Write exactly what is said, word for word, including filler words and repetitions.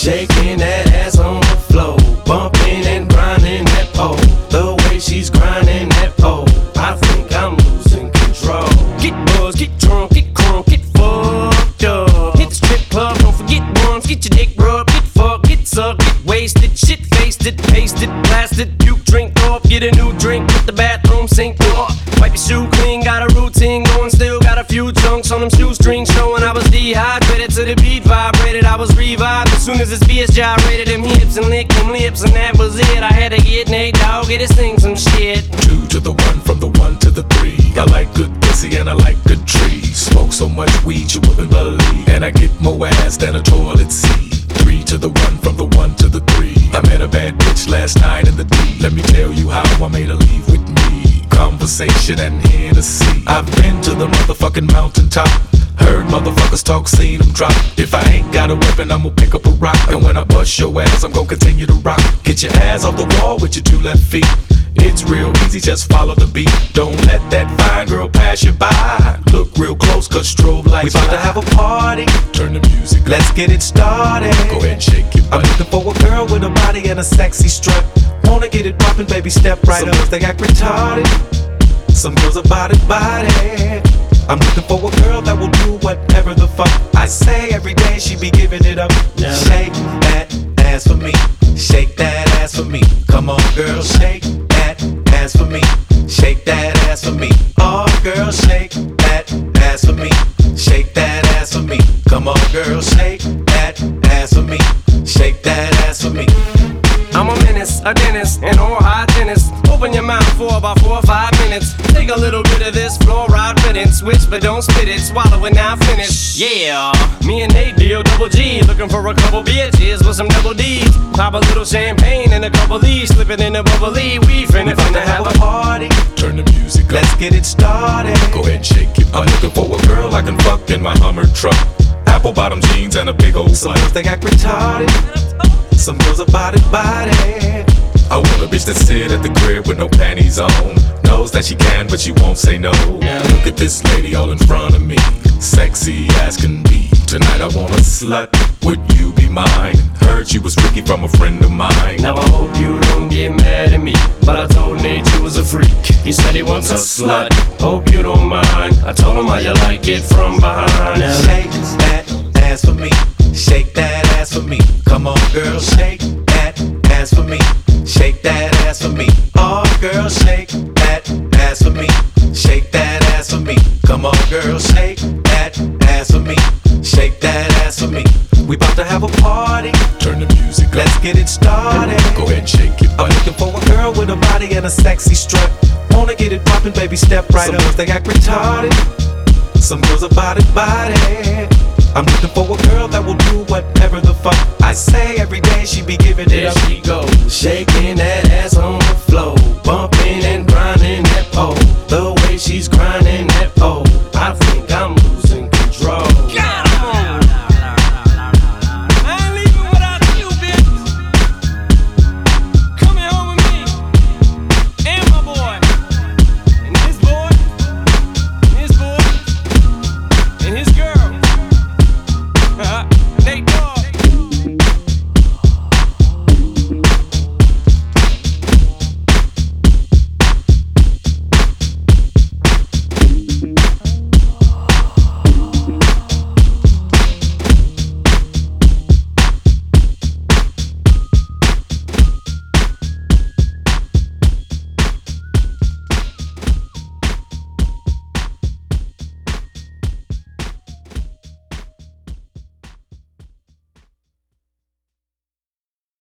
shaking that ass on the floor, bumping and grinding that pole. The way she's grinding that pole, I think I'm losing control. Get buzzed, get drunk, get crunk, get fucked up. Hit the strip club, don't forget once, get your dick rubbed, get fucked, get sucked, get wasted, shit faced it, pasted, blasted, puke, drink off, get a new drink, hit the bathroom sink off. Wipe your shoe clean, got a routine going, still got a few chunks on them shoestrings showing I was dehydrated to the beat vibrated. I was revived as soon as this B S gyrated them hips and licked them lips, and that was it. I had to get Nate Dogg, get this thing some shit. Two to the one, from the one to the three. I like good pussy and I like good trees. Smoke so much weed you wouldn't believe, and I get more ass than a toilet seat. Three to the one, from the one to the three. I met a bad bitch last night in the D. Let me tell you how I made her leave with me. Conversation and Hennessy. I've been to the motherfucking mountaintop. Heard motherfuckers talk, seen them drop. If I ain't got a weapon, I'ma pick up a rock. And when I bust your ass, I'm gon' continue to rock. Get your ass off the wall with your two left feet. It's real easy, just follow the beat. Don't let that fine girl pass you by. Look real close, cause strobe lights. We about to have a party, turn the music up. Let's get it started. Go ahead and shake your I'm butt. looking for a girl with a body and a sexy strut. Wanna get it poppin', baby, step right Some up. Some girls, they act retarded. Some girls are body, body. I'm looking for a girl that will do whatever the fuck I say. Every day she be giving it up. Yeah. Shake that ass for me. Shake that ass for me. Come on, girl, shake that ass for me. Shake that ass for me. Oh, girl, shake that ass for me. Shake that ass for me. Come on, girl, shake that ass for me. Shake that ass for me. I'm a menace, a dentist, an oral hygienist. Open your mouth for about four or five minutes. Take a little bit of this fluoride riddance. Switch but don't spit it, swallow it now finish. Yeah, me and Nate D O double G, looking for a couple bitches with some double D's. Pop a little champagne and a couple D's, slip it in a bubbly. We finna, finna have a party. Turn the music up. Let's get it started. Go ahead and shake it. I'm looking for a girl I can fuck in my Hummer truck. Apple bottom jeans and a big old Some slut. girls, they act retarded. Some girls are body, body. I want a bitch that sit at the crib with no panties on. Knows that she can, but she won't say no. Look at this lady all in front of me, sexy as can be. Tonight I want a slut, would you be mine? Heard she was Ricky from a friend of mine. Now I hope you don't get mad at me, but I told Nate you was a freak. He said he wants a slut, hope you don't mind. I told him how you like it from behind. Now shake that ass for me, shake that ass for me. Come on, girl, shake that ass for me. Shake that ass for me. Oh, girl, shake that ass for me. Shake that ass for me. Come on, girl, shake that ass for me. Shake that ass for me. We about to have a party. Turn the music up. Let's get it started. Go ahead and shake your I'm butt. looking for a girl with a body and a sexy strut. Wanna get it poppin', baby, step right Some up. Some girls, they act retarded. Some girls are body, body. I'm looking for a girl that will do whatever the fuck I say. Every day she be giving it up. There she goes, shaking that ass on the floor, bump